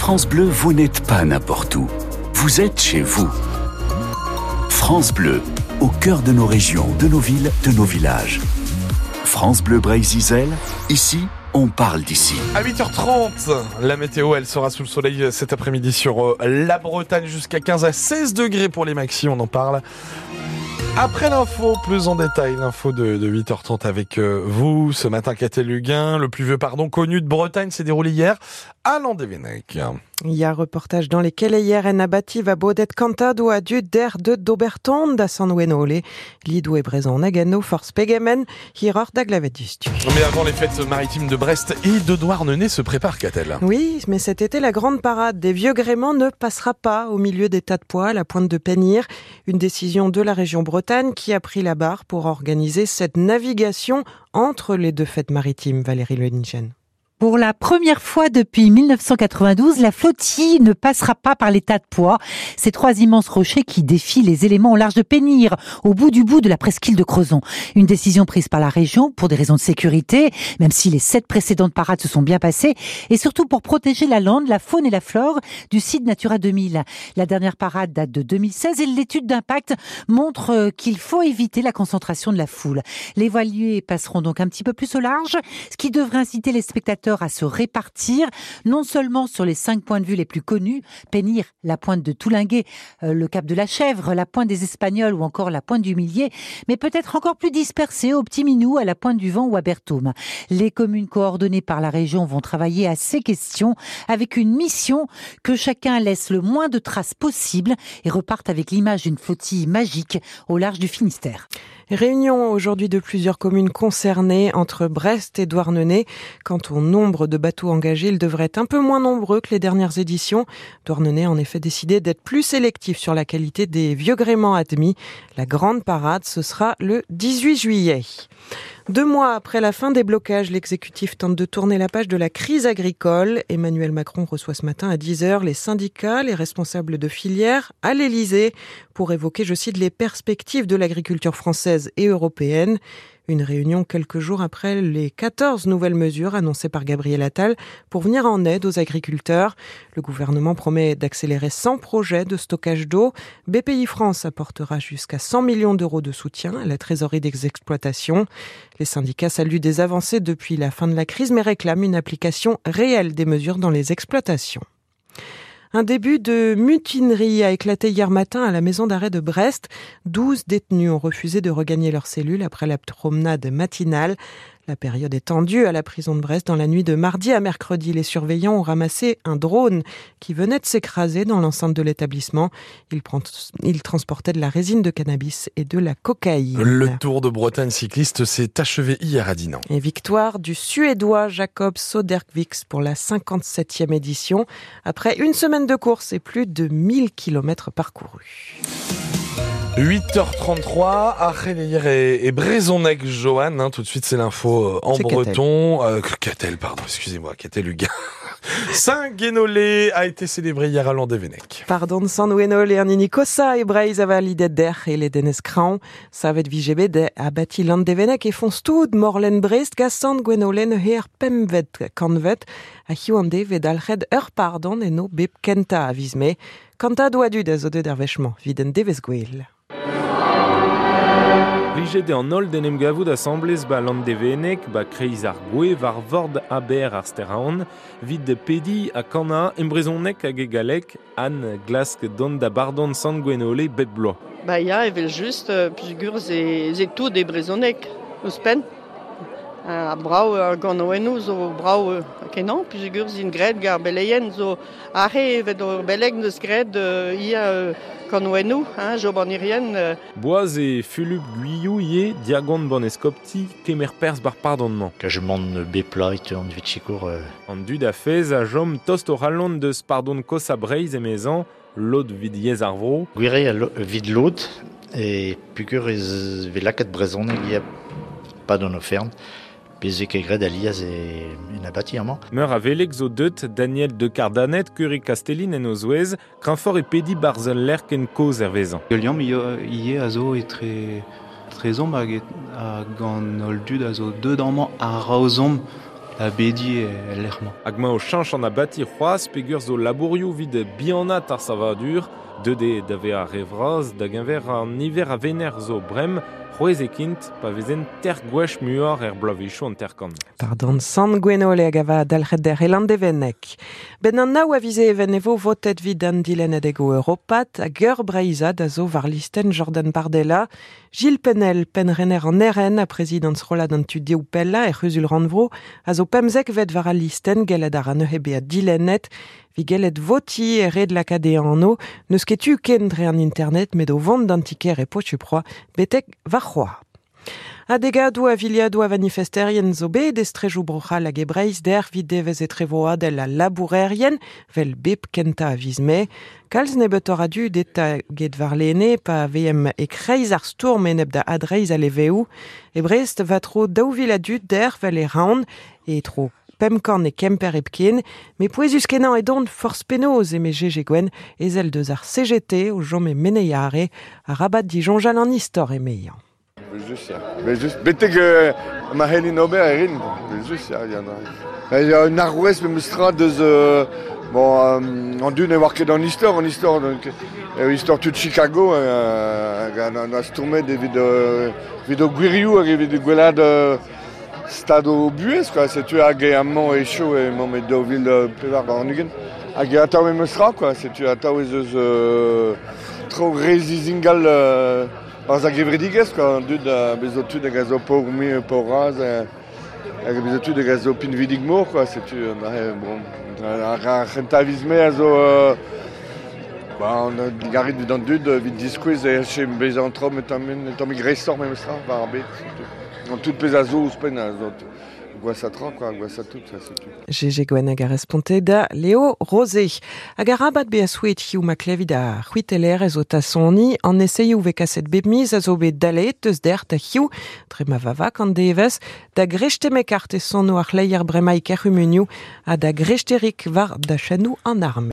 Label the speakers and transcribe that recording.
Speaker 1: France Bleu, vous n'êtes pas n'importe où. Vous êtes chez vous. France Bleu, au cœur de nos régions, de nos villes, de nos villages. France Bleu Brésil, ici, on parle d'ici.
Speaker 2: À 8h30, la météo, elle sera sous le soleil cet après-midi sur la Bretagne, jusqu'à 15 à 16 degrés pour les maxis, on en parle. Après l'info, plus en détail, l'info de 8h30 avec vous. Ce matin, Catel Huguin, le plus vieux connu de Bretagne, s'est déroulé hier à Landévennec.
Speaker 3: Il y a un reportage dans lesquels hier en abbati va bodet cantado a du der de d'Oberton da San Wenole. Lido et Brezon Nagano force Pegamen hiror d'Aglavedust.
Speaker 2: Mais avant les fêtes maritimes de Brest et de Douarnenez se prépare, Catel.
Speaker 3: Oui, mais cet été, la grande parade des vieux gréments ne passera pas au milieu des tas de pois à la pointe de Penir. Une décision de la région Bretagne qui a pris la barre pour organiser cette navigation entre les deux fêtes maritimes. Valérie Lenigen.
Speaker 4: Pour la première fois depuis 1992, la flottille ne passera pas par les tas de pois. Ces trois immenses rochers qui défient les éléments au large de Penir, au bout de la presqu'île de Crozon. Une décision prise par la région pour des raisons de sécurité, même si les 7 précédentes parades se sont bien passées, et surtout pour protéger la lande, la faune et la flore du site Natura 2000. La dernière parade date de 2016 et l'étude d'impact montre qu'il faut éviter la concentration de la foule. Les voiliers passeront donc un petit peu plus au large, ce qui devrait inciter les spectateurs à se répartir, non seulement sur les 5 points de vue les plus connus, Penir, la pointe de Toulinguet, le cap de la Chèvre, la pointe des Espagnols ou encore la pointe du Millier, mais peut-être encore plus dispersés au Petit Minou, à la pointe du Vent ou à Berthaume. Les communes coordonnées par la région vont travailler à ces questions avec une mission que chacun laisse le moins de traces possible et reparte avec l'image d'une flottille magique au large du Finistère.
Speaker 3: Réunion aujourd'hui de plusieurs communes concernées entre Brest et Douarnenez. Quant au nombre de bateaux engagés, il devrait être un peu moins nombreux que les dernières éditions. Douarnenez a en effet décidé d'être plus sélectif sur la qualité des vieux gréments admis. La grande parade, ce sera le 18 juillet. 2 mois après la fin des blocages, l'exécutif tente de tourner la page de la crise agricole. Emmanuel Macron reçoit ce matin à 10h les syndicats, les responsables de filières à l'Elysée pour évoquer, je cite, les perspectives de l'agriculture française et européenne. Une réunion quelques jours après les 14 nouvelles mesures annoncées par Gabriel Attal pour venir en aide aux agriculteurs. Le gouvernement promet d'accélérer 100 projets de stockage d'eau. BPI France apportera jusqu'à 100 millions d'euros de soutien à la trésorerie des exploitations. Les syndicats saluent des avancées depuis la fin de la crise, mais réclament une application réelle des mesures dans les exploitations. Un début de mutinerie a éclaté hier matin à la maison d'arrêt de Brest. 12 détenus ont refusé de regagner leur cellule après la promenade matinale. La période est tendue à la prison de Brest. Dans la nuit de mardi à mercredi, les surveillants ont ramassé un drone qui venait de s'écraser dans l'enceinte de l'établissement. Il transportait de la résine de cannabis et de la cocaïne.
Speaker 2: Le Tour de Bretagne cycliste s'est achevé hier à Dinan.
Speaker 3: Et victoire du Suédois Jakob Söderqvist pour la 57e édition. Après une semaine de course et plus de 1000 km parcourus.
Speaker 2: 8h33, Arrélière et Brezonnec, Johan. Tout de suite, c'est l'info en breton. Catel Huguin. Saint-Guénolé a été célébré hier à Landévennec.
Speaker 3: Pardon, San Wenole et Nini Kossa et Breiz ava lidet der et les Deneskran. Savet vigebe de abati Landévennec et font stud Morlen Brest ga San Guenole ne her pemvet kanvet a hiwande vedalched pardon et no bib kenta avisme. Kanta doadu da zo der vechement viden devesgwel.
Speaker 5: Rigede an ol denem gavout assemblez ba Landévennec ba kreiz ar gwe var vord aber ar steraon vid de pedi a kana embrezonnec hag egalek an glask don da bardon San Guenole bet bloa.
Speaker 6: Ba ya evel just pugur ze tout de Brezonnec eus pen. A brau gant oennou zo brau kenan pugur zin gred gar beleien zo arre evet ur beleg neus gred ia kan oennou, jo banirien.
Speaker 5: Boaz e Phulup Guyou ye diagon bon eskopti kemer pers bar pardonnement.
Speaker 7: Kajement beplait an vitchikour.
Speaker 5: An dud a fez a jom tost o rallon deus pardon kosa breiz emezan lot vid yez ar vro.
Speaker 7: Gwire a vid lot e pugur ez velaket Brezonnec ia pas don o fern. Bezek egred alias en abati amañ.
Speaker 5: Meur a veleg zo deut Daniel de Cardanet, Curie Castellin en ozouez, kranfor e pedi barzel lerk en koz ervezan.
Speaker 8: Goliam ie a zo e trezomp hag a gant ol dud a zo deud amañ a raozomp bedi l'erma.
Speaker 5: Hag o chanch an a bati c'hoaz pegur zo labourioù vid bihanat ar savadur, deude dave a revraz, da genver an niver a vener zo brem, c'hwez ekint pa vezen ter gwech muor bloavichou an terkan.
Speaker 3: Pardon, San Gwenole hag ava dalc'het der elan devenek. Ben an naou avize even evo votet vid an dilenet ego Europat hag ur breizad a zo var listen Jordan Bardella, Gilles Penel penrener an eren a prezidans rolad an tudioù pella e c'huzul ranvro a zo pemzek vet var a listen gelet ar an ebe a dilenet vi gelet voti e red lakade anno neus ket tu ken dre an internet met o vont d'antiker e potuproa betek va c'hoa. Adegadu a viliadu a manifesterien zo bet estrejou brochal hag ebreiz der vid devez etrevoa del a labourerien vel bep kenta a vizme. Kalz nebet oradu deta get var lene pa veem e kreiz ar stourm enep da adreiz a leveu. E Brest va tro daouvil adut der vel e raon e tro pemkan e kemper epken, me pouezus kenan e dont force penoz e me GG Gwen ezel deus ar CGT o jom e meneiare a rabat dijonjal an istor e meian.
Speaker 9: Beteg ma helin ober erin, un arrouez me mustra deus an dun e war ket an istor, donc istor tout Chicago, an a stourmet vid o gwirioù hag evit gwelad stad o buez, setu hag e amman e chou e mamm e daouvil pevar an ugen. Hag e ataou e mustra, setu ataou ez eus tro rezizingal az a gevredigez, an dud bezotud hag a zo pourmi e pouraz, hag a bezotud hag a zo pinvidig mor, setu ar c'hentavizme a zo an digarit vid an dud vid diskouez e che bezan trom et am e grestor me mustra war ar bet. An tout pez a zo ouspen a zo gwasatra, gwasatout, setu.
Speaker 3: GG Gwen hag a responte da Leo Rosé. Hag a rabat be a souet hiou ma klevid a c'huiteler ez o tasoni an eseioù ve kaset bebmiz a zo bet dalet eus der ta hiou tre ma vavak an devez da grejtemek art e son no ar leier bremaik er humunioù a da grejterik var da chanou an arme.